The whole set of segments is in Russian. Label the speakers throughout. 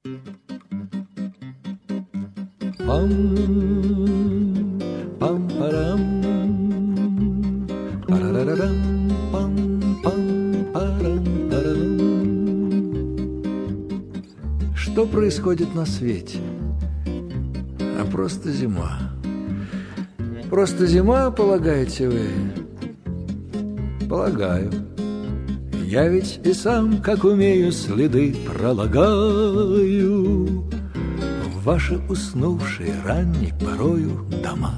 Speaker 1: Пам, пам-парам, парарарам, пам-пам-парам-парам. Что происходит на свете? А просто зима. Просто зима, полагаете вы? Полагаю. Я ведь и сам, как умею, следы пролагаю в ваши уснувшие ранней порою дома.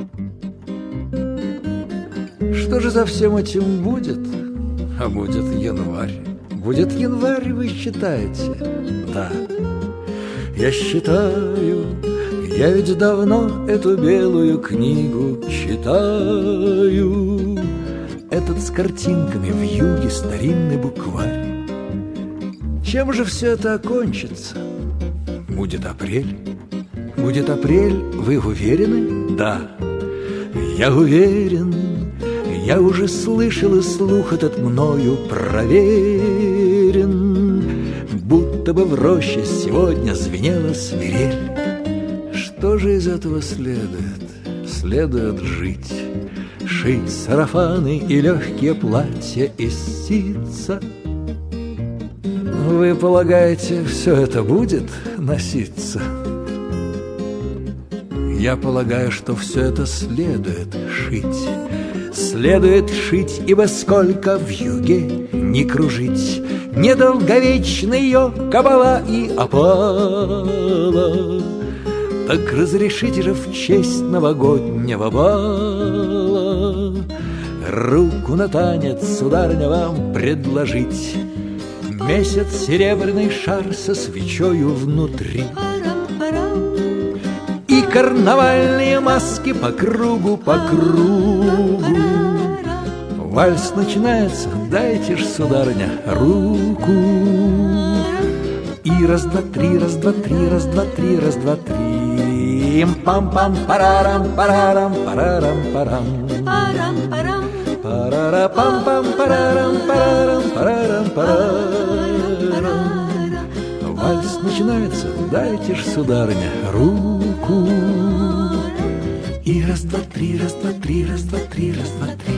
Speaker 1: Что же за всем этим будет? А будет январь. Будет январь, вы считаете? Да. Я считаю, я ведь давно эту белую книгу читаю, этот с картинками в юге старинный букварь. Чем же все это окончится? Будет апрель? Будет апрель, вы уверены? Да, я уверен. Я уже слышал, и слух этот мною проверен, будто бы в роще сегодня звенела свирель. Что же из этого следует? Следует жить, шить сарафаны и легкие платья из ситца. Вы полагаете, все это будет носиться? Я полагаю, что все это следует шить. Следует шить, ибо сколько в юге не кружить, недолговечна ее кабала и опала. Так разрешите же в честь новогоднего бала руку на танец, сударыня, вам предложить. Месяц серебряный шар со свечою внутри и карнавальные маски по кругу, по кругу. Вальс начинается, дайте ж, сударыня, руку. И раз, два, три, раз, два, три, раз, два, три, раз, два, три. Пам-пам, парарам, парарам, парарам, парам. Парара, пам-пам, парарам, парарам, парарам, парарам. Вальс начинается, дайте ж, сударыня, руку. И раз, два, три, раз, два, три, раз, два, три, раз, два, три.